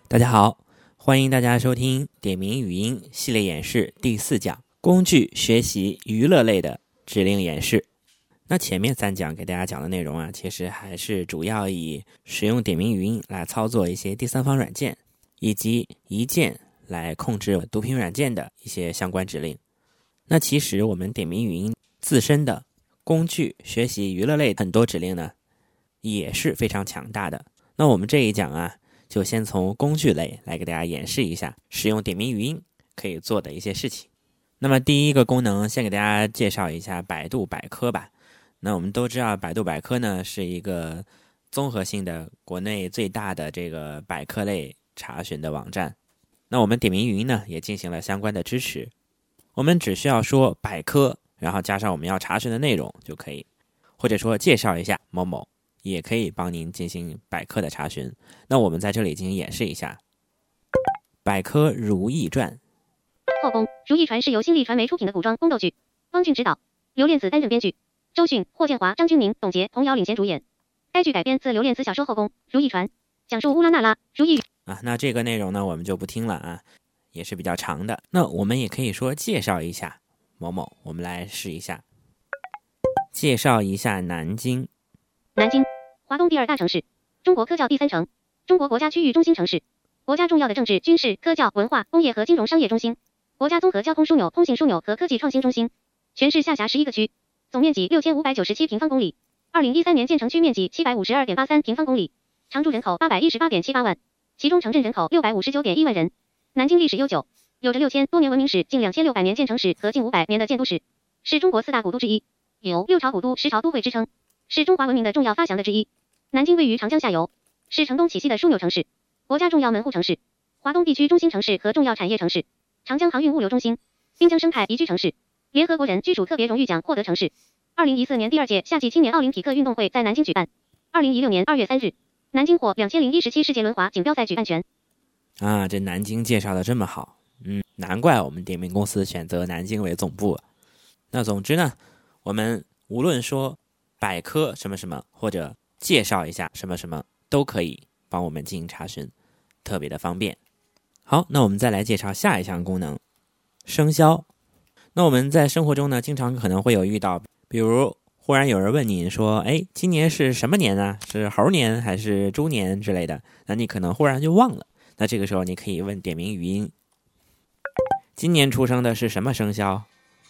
大家好，欢迎大家收听点名语音系列演示第4讲，工具学习娱乐类的指令演示。那前面3讲给大家讲的内容啊，其实还是主要以使用点名语音来操作一些第三方软件，以及一键来控制读屏软件的一些相关指令。那其实我们点名语音自身的工具学习娱乐类很多指令呢，也是非常强大的。那我们这一讲啊，就先从工具类来给大家演示一下使用点名语音可以做的一些事情。那么第一个功能，先给大家介绍一下百度百科吧。那我们都知道百度百科呢是一个综合性的国内最大的这个百科类查询的网站。那我们点名语音呢也进行了相关的支持，我们只需要说百科，然后加上我们要查询的内容就可以，或者说介绍一下某某，也可以帮您进行百科的查询。那我们在这里进行演示一下百科如懿传。 后宫如懿传是由新力传媒出品的古装宫斗剧，汪俊执导，刘恋子担任编剧，周迅、霍建华、张钧甯、董洁、童瑶领衔主演。该剧改编自刘恋子小说《后宫如懿传》，讲述乌拉那拉、如懿那这个内容呢我们就不听了啊，也是比较长的。那我们也可以说介绍一下某某，我们来试一下。介绍一下南京。 南京，华东第2大城市，中国科教第3城，中国国家区域中心城市，国家重要的政治、军事、科教、文化、工业和金融商业中心，国家综合交通枢纽、通信枢纽和科技创新中心，全市下辖11个区，总面积6597平方公里，2013年建成区面积752.83平方公里，常住人口818.78万，其中城镇人口659.1万人。南京历史悠久，有着6000多年文明史、近2600年建城史和近500年的建都史，是中国4大古都之一，有6朝古都、10朝都会之称，是中华文明的重要发祥的之一。南京位于长江下游，是城东体西的枢纽城市，国家重要门户城市，华东地区中心城市和重要产业城市，长江航运物流中心，滨江生态宜居城市，联合国人居属特别荣誉奖获得城市。2014年第2届夏季青年奥林匹克运动会在南京举办。2016年2月3日，南京获2017世界轮滑锦标赛举办权。 这南京介绍的这么好，难怪我们点名公司选择南京为总部。那总之呢，我们无论说百科什么什么，或者介绍一下什么什么，都可以帮我们进行查询，特别的方便。好，那我们再来介绍下一项功能，生肖。那我们在生活中呢，经常可能会有遇到，比如忽然有人问你说，今年是什么年啊？是猴年还是猪年之类的？那你可能忽然就忘了。那这个时候你可以问点名语音，今年出生的是什么生肖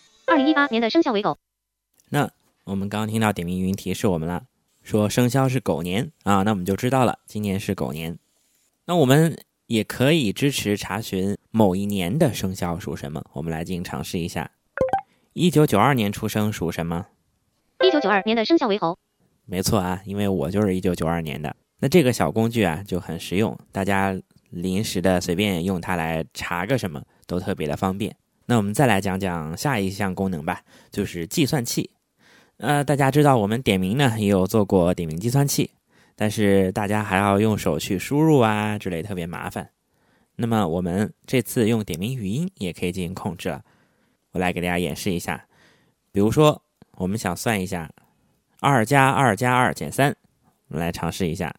？2018年的生肖为狗。 那我们刚刚听到点名语音提示我们了，说生肖是狗年那我们就知道了，今年是狗年。那我们也可以支持查询某一年的生肖属什么，我们来进行尝试一下。1992年出生属什么 ？1992年的生肖为猴。 没错啊，因为我就是1992年的。那这个小工具啊就很实用，大家临时的随便用它来查个什么都特别的方便。那我们再来讲讲下一项功能吧，就是计算器。大家知道我们点名呢也有做过点名计算器，但是大家还要用手去输入之类，特别麻烦。那么我们这次用点名语音也可以进行控制了。我来给大家演示一下，比如说我们想算一下2加2加2减3，我们来尝试一下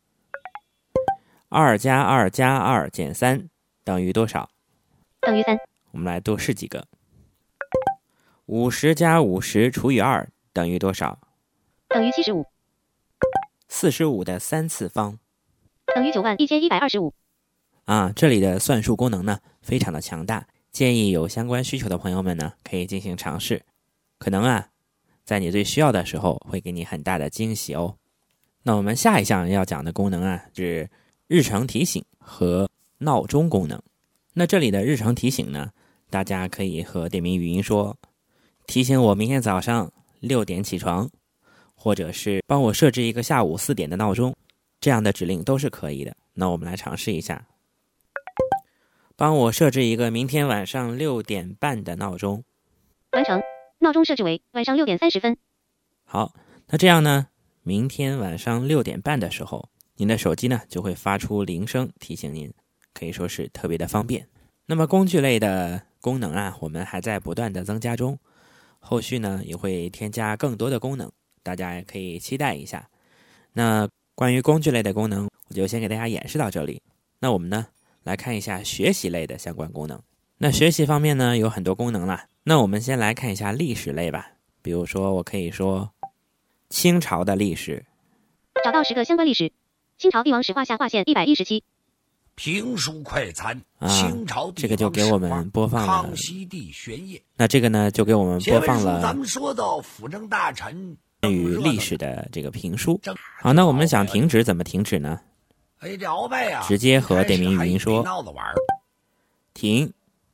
2加2加2减3等于多少？ 等于3。 我们来多试几个。50加50除以2等于多少？ 等于75。 45的3次方等于91125。 这里的算术功能呢非常的强大，建议有相关需求的朋友们呢可以进行尝试，可能在你最需要的时候会给你很大的惊喜哦。那我们下一项要讲的功能是日程提醒和闹钟功能。那这里的日程提醒呢，大家可以和点名语音说，提醒我明天早上6点起床，或者是帮我设置一个下午4点的闹钟，这样的指令都是可以的。那我们来尝试一下，帮我设置一个明天晚上6点半的闹钟。 完成，闹钟设置为晚上6点30分。 好，那这样呢，明天晚上6点半的时候，您的手机呢就会发出铃声提醒您，可以说是特别的方便。那么工具类的功能我们还在不断的增加中，后续呢也会添加更多的功能，大家也可以期待一下。那关于工具类的功能，我就先给大家演示到这里。 那我们呢来看一下学习类的相关功能。那学习方面呢有很多功能啦，那我们先来看一下历史类吧。比如说我可以说清朝的历史， 找到10个相关历史。清朝帝王史画下划线117。 评书快餐，清朝这个就给我们播放了康熙帝玄烨。 那这个呢就给我们播放了咱们说到辅政大臣关于历史的这个评书。好，那我们想停止怎么停止呢？直接和点名语音说停。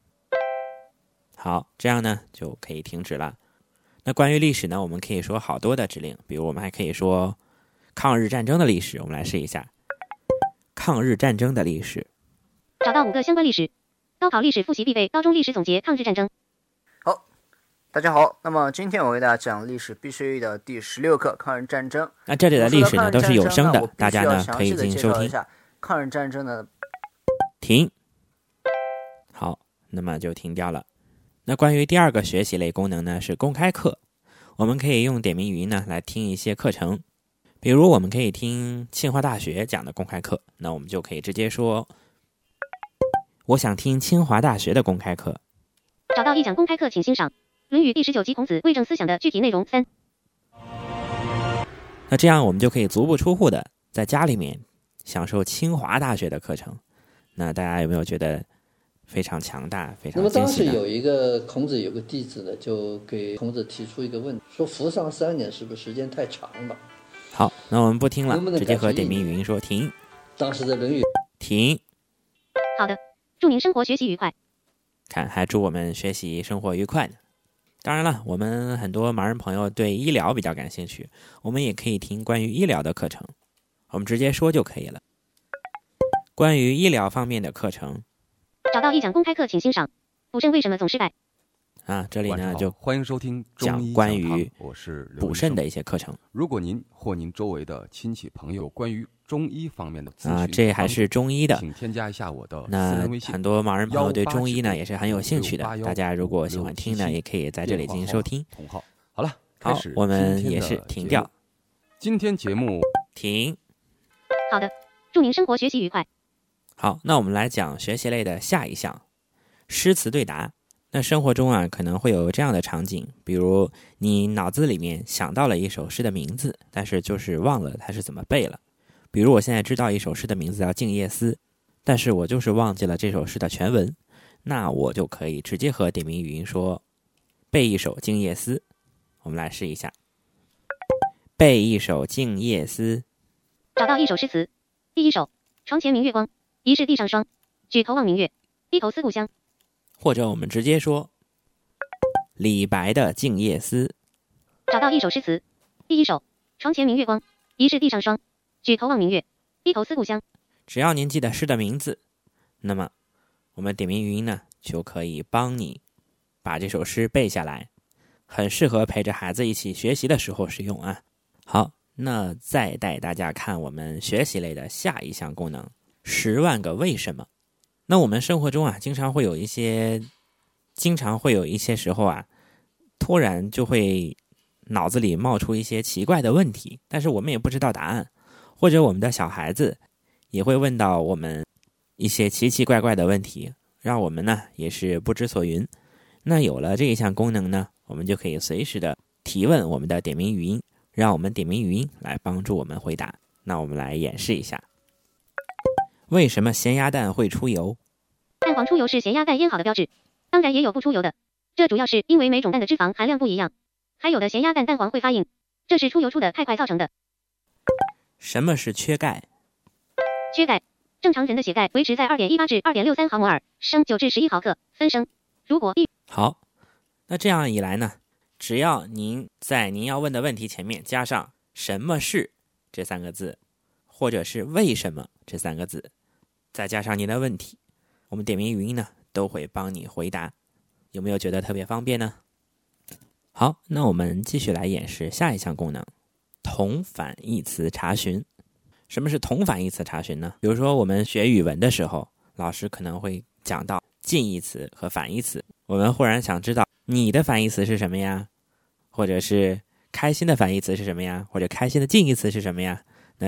好，这样呢就可以停止了。那关于历史呢，我们可以说好多的指令，比如我们还可以说抗日战争的历史，我们来试一下抗日战争的历史。 找到5个相关历史。高考历史复习必备，高中历史总结抗日战争。 好，大家好，那么今天我为大家讲历史必修的第16课抗日战争。 那这里的历史呢都是有声的，大家呢可以进行收听。 抗日战争的停。好，那么就停掉了。那关于第2个学习类功能呢是公开课，我们可以用点名语音呢来听一些课程，比如我们可以听清华大学讲的公开课，那我们就可以直接说我想听清华大学的公开课。 找到一讲公开课，请欣赏《论语》第19集孔子为政思想的具体内容3。 那这样我们就可以足不出户的在家里面享受清华大学的课程。那大家有没有觉得非常强大，非常惊喜呢？ 那么当时有一个孔子有个弟子呢，就给孔子提出一个问题，说服上3年是不是时间太长了？ 好，那我们不听了，直接和点名语音说停。 当时的《论语》 停。 好的，祝您生活学习愉快。 看，还祝我们学习生活愉快呢。当然了，我们很多盲人朋友对医疗比较感兴趣，我们也可以听关于医疗的课程，我们直接说就可以了。关于医疗方面的课程， 找到一讲公开课，请欣赏补肾为什么总失败。 这里呢就欢迎收听讲关于我是补肾的一些课程。 如果您或您周围的亲戚朋友关于中医方面的咨询这还是中医的， 请添加一下我的私那人微信。 很多盲人朋友对中医呢也是很有兴趣的，大家如果喜欢听呢，也可以在这里进行收听。 好了， 好，我们也是停掉。 今天节目停。 好的，祝您生活学习愉快。 好，那我们来讲学习类的下一项，诗词对答。那生活中可能会有这样的场景，比如你脑子里面想到了一首诗的名字，但是就是忘了它是怎么背了。比如我现在知道一首诗的名字叫《静夜思》，但是我就是忘记了这首诗的全文，那我就可以直接和点名语音说背一首《静夜思》。我们来试一下，背一首《静夜思》。 找到一首诗词。第1首，床前明月光，疑是地上霜。举头望明月，低头思故乡。 或者我们直接说李白的《静夜思》。 找到一首诗词。第1首，床前明月光，疑是地上霜。举头望明月，低头思故乡。 只要您记得诗的名字，那么我们点名语音呢就可以帮你把这首诗背下来，很适合陪着孩子一起学习的时候使用啊。好，那再带大家看我们学习类的下一项功能，10万个为什么。那我们生活中经常会有一些时候突然就会脑子里冒出一些奇怪的问题，但是我们也不知道答案，或者我们的小孩子也会问到我们一些奇奇怪怪的问题，让我们呢也是不知所云。那有了这一项功能呢，我们就可以随时的提问我们的点名语音，让我们点名语音来帮助我们回答。那我们来演示一下，为什么咸鸭蛋会出油？ 蛋黄出油是咸鸭蛋腌好的标志，当然也有不出油的，这主要是因为每种蛋的脂肪含量不一样，还有的咸鸭蛋蛋黄会发硬，这是出油出的太快造成的。 什么是缺钙？ 缺钙，正常人的血钙维持在 2.18 至 2.63毫摩尔升9至11毫克分升。如果好，那这样一来呢，只要您在您要问的问题前面加上什么是这3个字，或者是为什么这3个字，再加上您的问题，我们点名语音呢都会帮你回答。有没有觉得特别方便呢？好，那我们继续来演示下一项功能，同反义词查询。什么是同反义词查询呢？比如说我们学语文的时候，老师可能会讲到近义词和反义词，我们忽然想知道你的反义词是什么呀，或者是开心的反义词是什么呀，或者开心的近义词是什么呀，那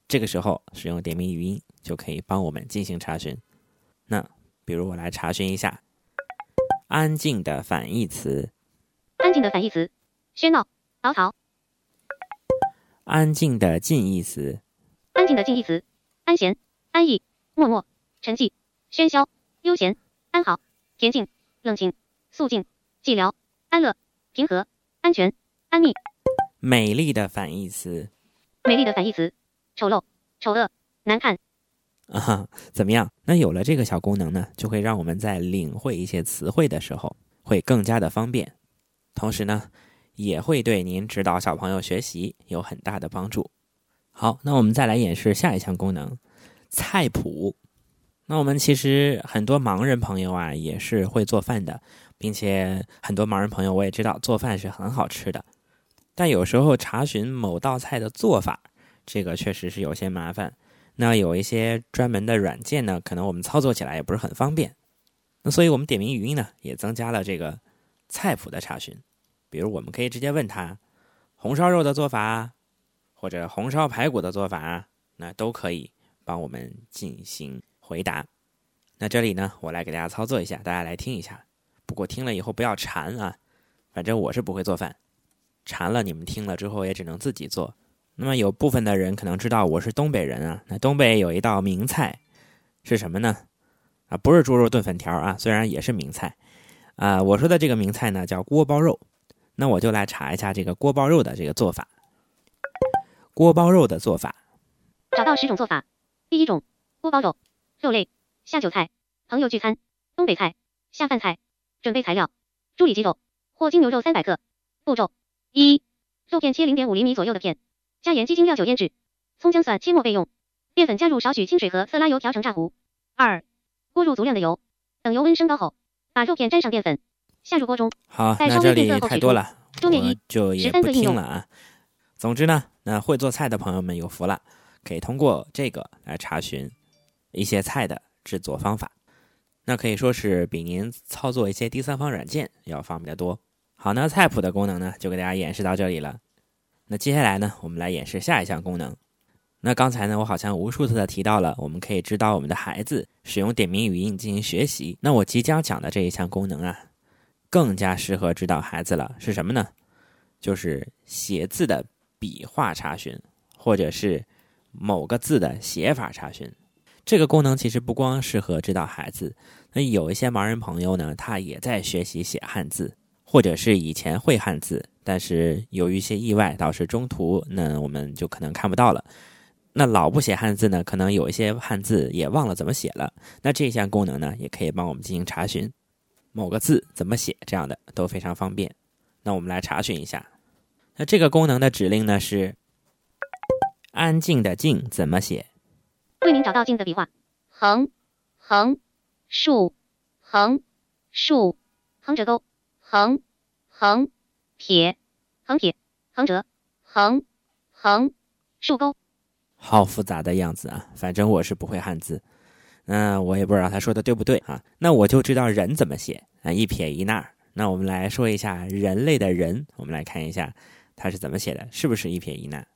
这个时候使用点名语音就可以帮我们进行查询。那比如我来查询一下安静的反义词。 安静的反义词：喧闹、嘈嘈。 安静的近义词。 安静的近义词：安闲、安逸、默默、沉寂、喧嚣、悠闲、安好、恬静、冷静、肃静、寂寥、安乐、平和、安全、安谧。 美丽的反义词。 美丽的反义词：丑陋、丑恶、难看。 怎么样？那有了这个小功能呢，就会让我们在领会一些词汇的时候会更加的方便，同时呢也会对您指导小朋友学习有很大的帮助。好，那我们再来演示下一项功能，菜谱。那我们其实很多盲人朋友啊也是会做饭的，并且很多盲人朋友我也知道做饭是很好吃的，但有时候查询某道菜的做法，这个确实是有些麻烦。那有一些专门的软件呢，可能我们操作起来也不是很方便。那所以我们点名语音呢也增加了这个菜谱的查询。比如我们可以直接问他红烧肉的做法，或者红烧排骨的做法，那都可以帮我们进行回答。那这里呢我来给大家操作一下，大家来听一下。不过听了以后不要馋啊，反正我是不会做饭，馋了你们听了之后也只能自己做。那么有部分的人可能知道我是东北人啊，那东北有一道名菜是什么呢？不是猪肉炖粉条啊，虽然也是名菜我说的这个名菜呢叫锅包肉。那我就来查一下这个锅包肉的这个做法。锅包肉的做法， 找到10种做法。第1种，锅包肉，肉类，下酒菜，朋友聚餐，东北菜，下饭菜。准备材料：猪里脊肉或精牛肉300克。步骤：1. 肉片切 0.5 厘米左右的片，加盐、鸡精、料酒腌制，葱姜蒜切末备用。面粉加入少许清水和色拉油调成炸糊。2. 锅入足量的油，等油温升高后，把肉片沾上淀粉，下入锅中。 好，那这里太多了， 桌面1 就也不听了啊。总之呢，那会做菜的朋友们有福了，可以通过这个来查询一些菜的制作方法。那可以说是比您操作一些第三方软件要方便得多。好，那菜谱的功能呢，就给大家演示到这里了。那接下来呢，我们来演示下一项功能。那刚才呢，我好像无数次的提到了，我们可以指导我们的孩子使用点名语音进行学习。那我即将讲的这一项功能啊，更加适合指导孩子了，是什么呢？就是写字的笔画查询，或者是某个字的写法查询。这个功能其实不光适合指导孩子，那有一些盲人朋友呢，他也在学习写汉字，或者是以前会汉字，但是由于一些意外导致中途那我们就可能看不到了。那老不写汉字呢，可能有一些汉字也忘了怎么写了，那这项功能呢也可以帮我们进行查询，某个字怎么写，这样的都非常方便。那我们来查询一下。那这个功能的指令呢是安静的静怎么写？ 为您找到静的笔画：横、横、竖、横、竖、横折钩、横、横、撇、横撇、横折、横、横、竖钩。 好复杂的样子啊，反正我是不会汉字，我也不知道他说的对不对啊。那我就知道人怎么写啊，一撇一捺。那我们来说一下人类的人，我们来看一下它是怎么写的，是不是一撇一捺？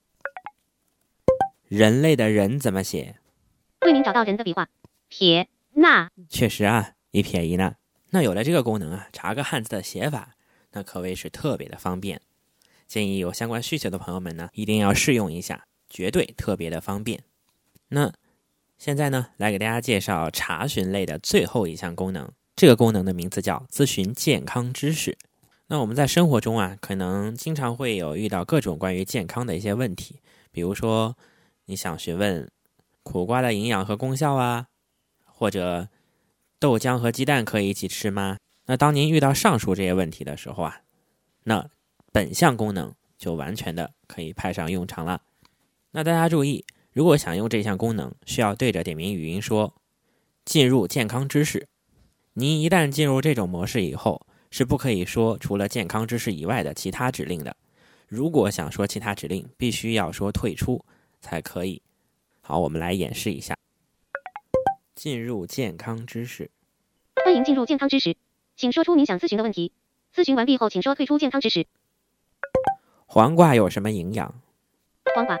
人类的人怎么写？ 为您找到人的笔画：撇、捺。 确实啊，一撇一捺。那有了这个功能啊，查个汉字的写法，那可谓是特别的方便。建议有相关需求的朋友们呢，一定要试用一下，绝对特别的方便。那现在呢，来给大家介绍查询类的最后一项功能。这个功能的名字叫咨询健康知识。那我们在生活中啊，可能经常会有遇到各种关于健康的一些问题，比如说你想询问苦瓜的营养和功效啊，或者豆浆和鸡蛋可以一起吃吗？那当您遇到上述这些问题的时候啊，那本项功能就完全的可以派上用场了。那大家注意，如果想用这项功能，需要对着点名语音说进入健康知识。您一旦进入这种模式以后，是不可以说除了健康知识以外的其他指令的。如果想说其他指令，必须要说退出才可以。好，我们来演示一下。进入健康知识。 欢迎进入健康知识，请说出您想咨询的问题。咨询完毕后，请说退出健康知识。 黄瓜有什么营养？ 黄瓜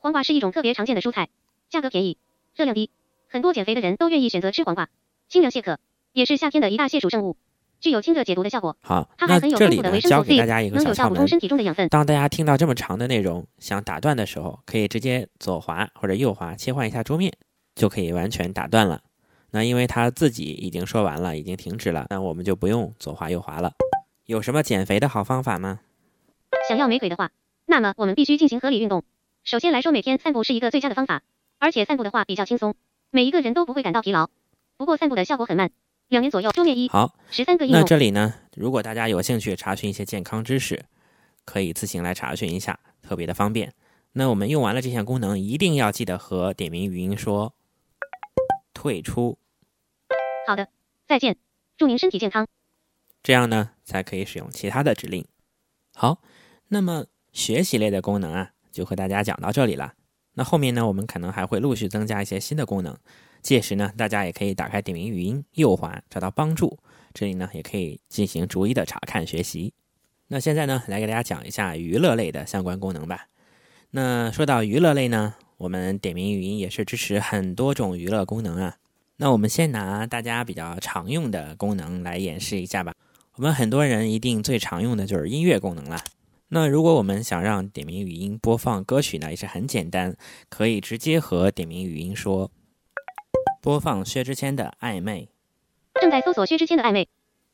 黄瓜是一种特别常见的蔬菜，价格便宜，热量低，很多减肥的人都愿意选择吃黄瓜，清凉解渴，也是夏天的一大解暑圣物，具有清热解毒的效果。 好， 它还很有丰富的维生素 C， 能有效补充身体中的养分。 当大家听到这么长的内容想打断的时候，可以直接左滑或者右滑切换一下桌面，就可以完全打断了。那因为他自己已经说完了，已经停止了，那我们就不用左滑右滑了。有什么减肥的好方法吗？ 想要美腿的话，那么我们必须进行合理运动。首先来说，每天散步是一个最佳的方法，而且散步的话比较轻松，每一个人都不会感到疲劳。不过散步的效果很慢，2年左右。桌面1， 好 13个应用。 那这里呢，如果大家有兴趣查询一些健康知识，可以自行来查询一下，特别的方便。那我们用完了这项功能，一定要记得和点名语音说退出。 好的，再见，祝您身体健康。 这样呢，才可以使用其他的指令。好，那么学习类的功能啊，就和大家讲到这里了。那后面呢，我们可能还会陆续增加一些新的功能。届时呢，大家也可以打开点名语音，右滑找到帮助，这里呢也可以进行逐一的查看学习。那现在呢，来给大家讲一下娱乐类的相关功能吧。那说到娱乐类呢，我们点名语音也是支持很多种娱乐功能啊。那我们先拿大家比较常用的功能来演示一下吧。我们很多人一定最常用的就是音乐功能啦。那如果我们想让点名语音播放歌曲呢，也是很简单，可以直接和点名语音说播放薛之谦的暧昧。 正在搜索薛之谦的暧昧。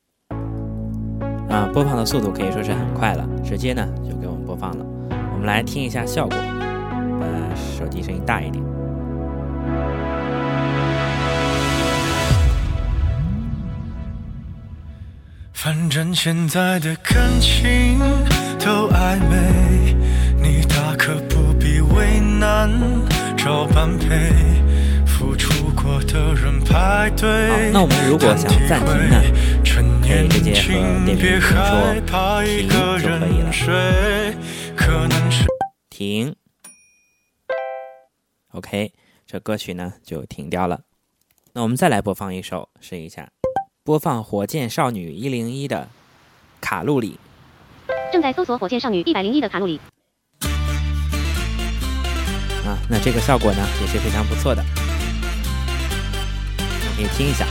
播放的速度可以说是很快了，直接呢就给我们播放了。我们来听一下效果，手机声音大一点。 反正现在的感情都暧昧，你大可不必为难，找般配，付出过的人排队。 好，那我们如果想暂停呢，可以直接和点名语音说停就可以了。停 OK， 这歌曲呢就停掉了。那我们再来播放一首，试一下。播放火箭少女101的卡路里。 正在搜索火箭少女101的卡路里。 那这个效果呢也是非常不错的，可以听一下。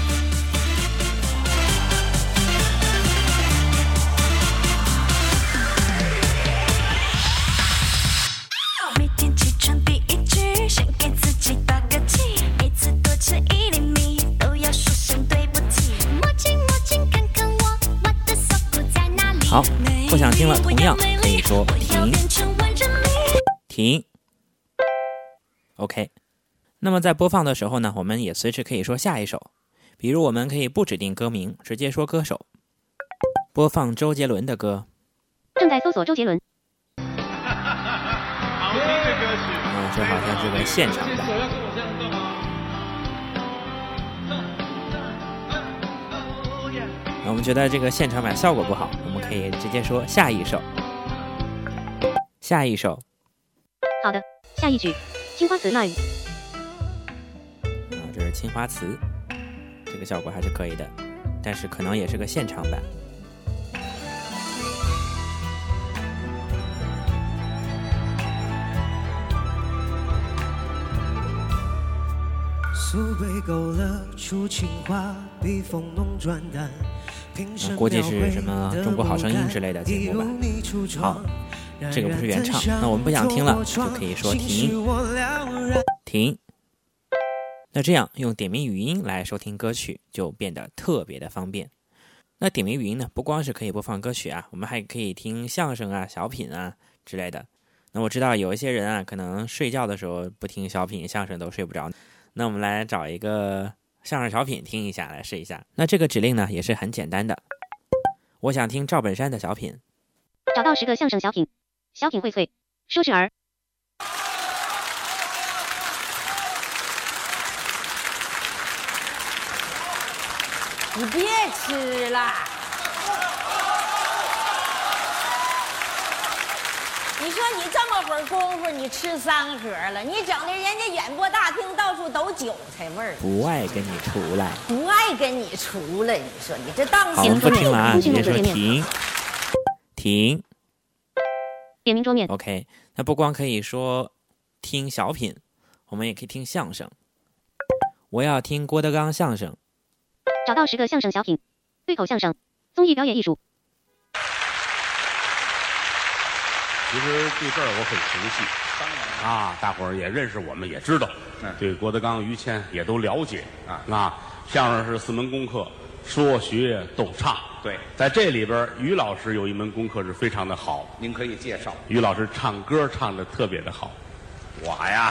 每天起床第一句，先给自己打个气，每次多吃1厘米都要说声对不起。摸清摸清看看我的锁骨在哪里。 好，不想听了，同样可以说停。停 OK。 那么在播放的时候呢，我们也随时可以说下一首，比如我们可以不指定歌名，直接说歌手。播放周杰伦的歌。 正在搜索周杰伦。 好听的歌曲。 这好像是个现场版。我们觉得这个现场版效果不好，我们可以直接说下一首。下一首。 好的，下一曲青花瓷 Live。 这是青花瓷，这个效果还是可以的，但是可能也是个现场版。估计是什么中国好声音之类的节目吧。好，这个不是原唱，那我们不想听了，就可以说停。停。那这样用点名语音来收听歌曲就变得特别的方便。那点名语音呢，不光是可以播放歌曲啊，我们还可以听相声啊、小品啊之类的。那我知道有一些人啊，可能睡觉的时候不听小品、相声都睡不着。那我们来找一个相声小品听一下，来试一下。那这个指令呢也是很简单的。我想听赵本山的小品。 找到10个相声小品，小品荟萃，说事儿。 你别吃了，你说你这么会儿功夫，你吃3盒了，你整的人家演播大厅到处都韭菜味儿。 不爱跟你出来， 不爱跟你出来，你说你这当好，我们不听了啊，直接说停。停。 点名桌面。 OK， 那不光可以说听小品，我们也可以听相声。我要听郭德纲相声。 找到10个相声小品，对口相声，综艺表演艺术。 其实对这儿我很熟悉啊，大伙儿也认识我们，也知道，对郭德纲、于谦也都了解啊。相声是4门功课，说学逗唱。 对， 在这里边，于老师有一门功课是非常的好， 您可以介绍。 于老师唱歌唱得特别的好。 我呀，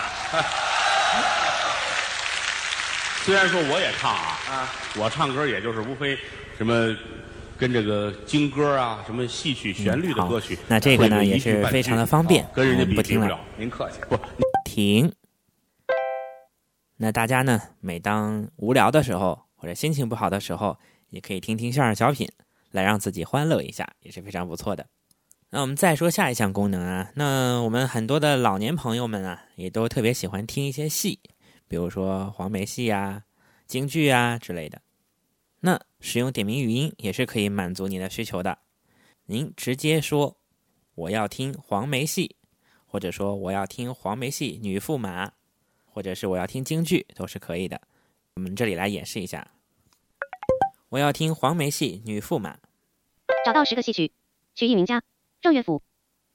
虽然说我也唱我唱歌也就是无非什么跟这个京歌啊，什么戏曲旋律的歌曲。 那这个呢也是非常的方便， 跟人家比不听了。 您客气。 不， 停。那大家呢，每当无聊的时候或者心情不好的时候，也可以听听相声小品，来让自己欢乐一下，也是非常不错的。那我们再说下一项功能啊，那我们很多的老年朋友们啊，也都特别喜欢听一些戏，比如说黄梅戏啊、京剧啊之类的。那使用点名语音也是可以满足你的需求的。您直接说我要听黄梅戏，或者说我要听黄梅戏女驸马，或者是我要听京剧，都是可以的。我们这里来演示一下。我要听黄梅戏女驸马。 找到10个戏曲，曲艺名家郑乐府。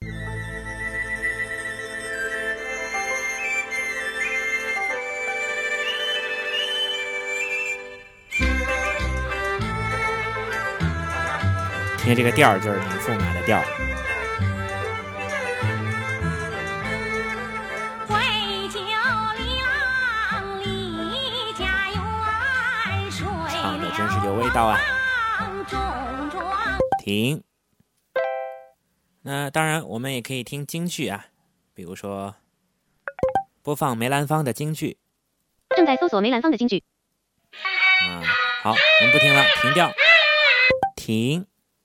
听这个调就是女驸马的调。唱的真是有味道啊！停。那当然我们也可以听京剧啊，比如说播放梅兰芳的京剧。 正在搜索梅兰芳的京剧。 好，我们不听了，停掉。停。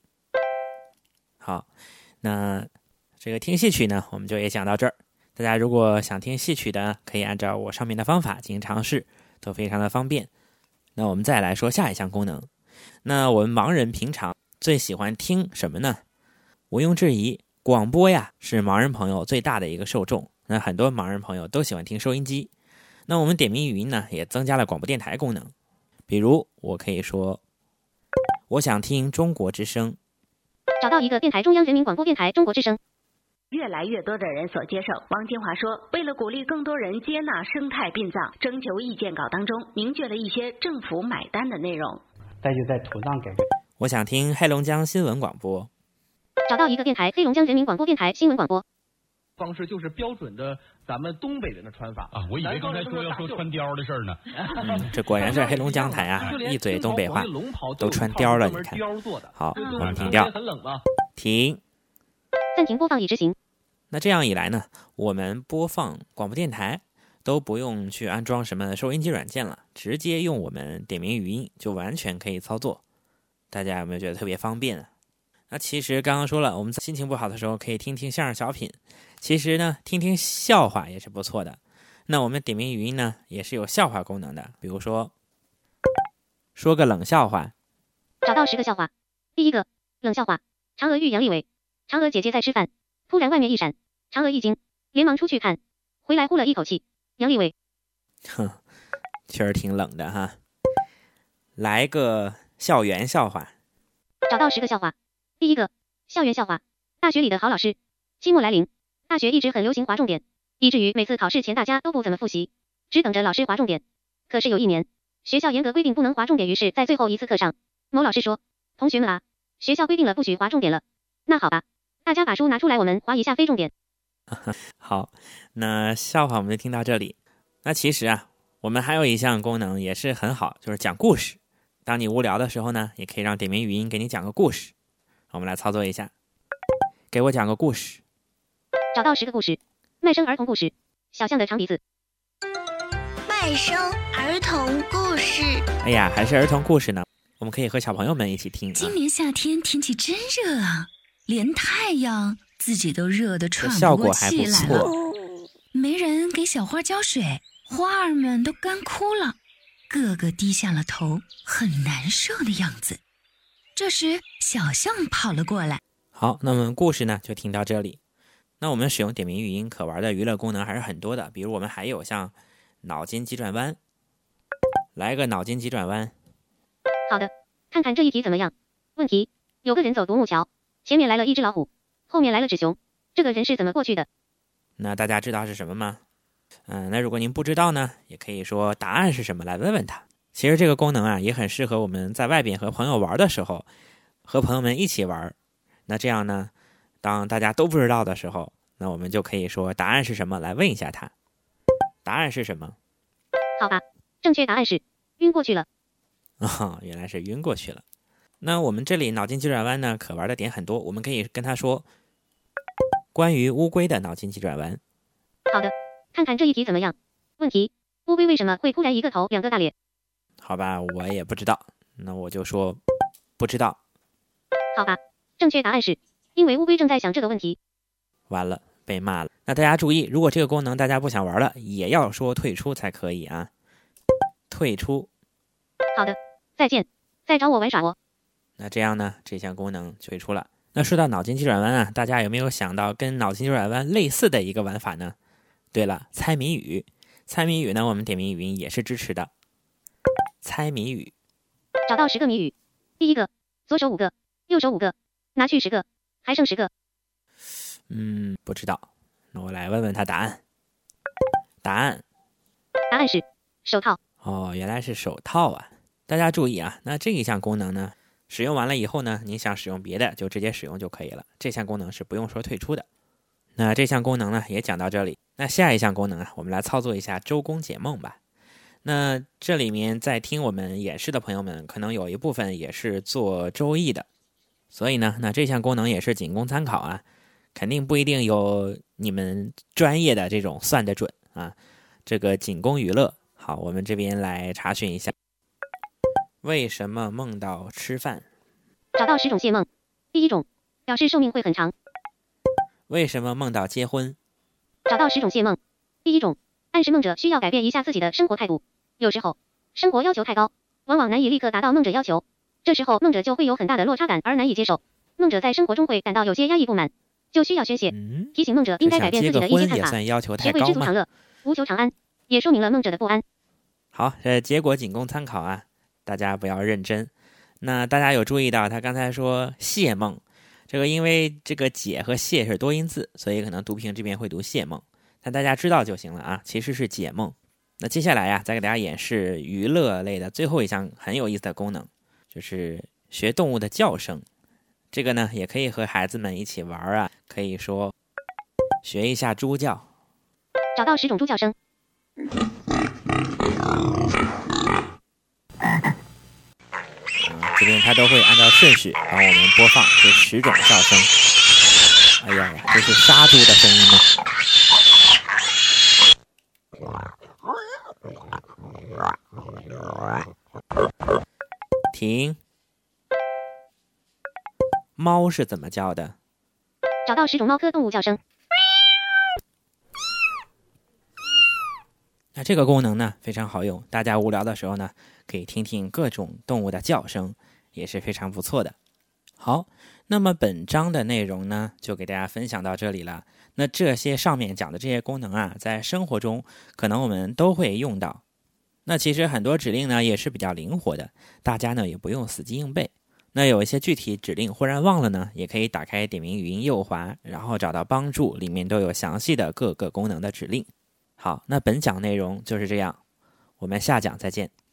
好，那这个听戏曲呢，我们就也讲到这儿。大家如果想听戏曲的，可以按照我上面的方法进行尝试，都非常的方便。那我们再来说下一项功能。那我们盲人平常最喜欢听什么呢？毋庸置疑，广播呀是盲人朋友最大的一个受众。那很多盲人朋友都喜欢听收音机。那我们点名语音呢，也增加了广播电台功能。比如我可以说，我想听中国之声。 找到一个电台，中央人民广播电台中国之声。 越来越多的人所接受。王金华说，为了鼓励更多人接纳生态殡葬，征求意见稿当中明确了一些政府买单的内容。 再就在土葬改革。 我想听黑龙江新闻广播。 找到一个电台，黑龙江人民广播电台新闻广播。 方式就是标准的咱们东北人的穿法我以为刚才说要说穿貂的事儿呢。 这果然是黑龙江台啊，一嘴东北话，都穿貂了，你看。好，我们停掉。停。 暂停播放已执行。 那这样一来呢，我们播放广播电台都不用去安装什么收音机软件了，直接用我们点名语音就完全可以操作。大家有没有觉得特别方便啊？那其实刚刚说了，我们心情不好的时候可以听听相声小品，其实呢听听笑话也是不错的。那我们点名语音呢也是有笑话功能的，比如说说个冷笑话。 找到10个笑话。第一个冷笑话，嫦娥遇杨利伟。嫦娥姐姐在吃饭，突然外面一闪，嫦娥一惊，连忙出去看，回来呼了一口气，杨利伟。 确实挺冷的哈。来个校园笑话。 找到10个笑话。第一个校园笑话，大学里的好老师。期末来临，大学一直很流行划重点，以至于每次考试前大家都不怎么复习，只等着老师划重点。可是有一年，学校严格规定不能划重点，于是在最后一次课上，某老师说，同学们啊，学校规定了不许划重点了。那好吧，大家把书拿出来，我们划一下非重点。 好，那笑话我们就听到这里。那其实啊，我们还有一项功能也是很好，就是讲故事。当你无聊的时候呢，也可以让点名语音给你讲个故事。我们来操作一下，给我讲个故事。 找到10个故事。卖生儿童故事，小象的长鼻子。 卖生儿童故事。 哎呀，还是儿童故事呢，我们可以和小朋友们一起听。 今年夏天天气真热啊，连太阳自己都热得喘不过气来了。没人给小花浇水，花儿们都干枯了，个个低下了头，很难受的样子。这时小象跑了过来。 好，那么故事呢就听到这里。 那我们使用点名语音可玩的娱乐功能还是很多的，比如我们还有像脑筋急转弯，来个脑筋急转弯。 好的，看看这一题怎么样？问题：有个人走独木桥，前面来了一只老虎，后面来了只熊，这个人是怎么过去的？ 那大家知道是什么吗？那如果您不知道呢，也可以说答案是什么来问问他。其实这个功能啊，也很适合我们在外边和朋友玩的时候，和朋友们一起玩。那这样呢，当大家都不知道的时候，那我们就可以说答案是什么来问一下他。答案是什么？ 好吧，正确答案是晕过去了。 原来是晕过去了。那我们这里脑筋急转弯呢，可玩的点很多，我们可以跟他说关于乌龟的脑筋急转弯。 好的，看看这一题怎么样？问题：乌龟为什么会突然一个头两个大脸？ 好吧，我也不知道，那我就说不知道。 好吧，正确答案是因为乌龟正在想这个问题。 完了，被骂了。那大家注意，如果这个功能大家不想玩了，也要说退出才可以啊。退出。 好的，再见，再找我玩耍哦。 那这样呢，这项功能退出了。那说到脑筋急转弯啊，大家有没有想到跟脑筋急转弯类似的一个玩法呢？对了，猜谜语。猜谜语呢，我们点名语音也是支持的。猜谜语。 找到10个谜语。第一个，左手5个，右手5个，拿去10个，还剩10个。 不知道。那我来问问他答案。答案是手套。 原来是手套啊。大家注意啊，那这一项功能呢，使用完了以后呢，您想使用别的就直接使用就可以了。这项功能是不用说退出的。那这项功能呢，也讲到这里。那下一项功能啊，我们来操作一下周公解梦吧。那这里面在听我们演示的朋友们，可能有一部分也是做周易的，所以呢，那这项功能也是仅供参考啊，肯定不一定有你们专业的这种算得准啊，这个仅供娱乐。好，我们这边来查询一下，为什么梦到吃饭？ 找到10种谢梦。第一种，表示寿命会很长。 为什么梦到结婚？ 找到10种谢梦。第一种，暗示梦者需要改变一下自己的生活态度。有时候，生活要求太高，往往难以立刻达到梦者要求，这时候梦者就会有很大的落差感而难以接受。梦者在生活中会感到有些压抑不满，就需要宣泄，提醒梦者应该改变自己的一些看法，学会知足常乐，无求长安，也说明了梦者的不安。 好，结果仅供参考啊，大家不要认真。那大家有注意到他刚才说谢梦，这个因为这个解和谢是多音字，所以可能读屏这边会读谢梦，但大家知道就行了啊，其实是解梦。那接下来呀，再给大家演示娱乐类的最后一项很有意思的功能，就是学动物的叫声。这个呢，也可以和孩子们一起玩啊，可以说学一下猪叫。 找到10种猪叫声。 这边它都会按照顺序帮我们播放这10种叫声。哎呀，这是杀猪的声音吗？停。猫是怎么叫的？ 找到10种猫科动物叫声。 那这个功能呢非常好用，大家无聊的时候呢，可以听听各种动物的叫声，也是非常不错的。好，那么本章的内容呢，就给大家分享到这里了。那这些上面讲的这些功能啊，在生活中可能我们都会用到。那其实很多指令呢也是比较灵活的，大家呢也不用死记硬背。那有一些具体指令忽然忘了呢，也可以打开点名语音右滑，然后找到帮助，里面都有详细的各个功能的指令。好，那本讲内容就是这样，我们下讲再见。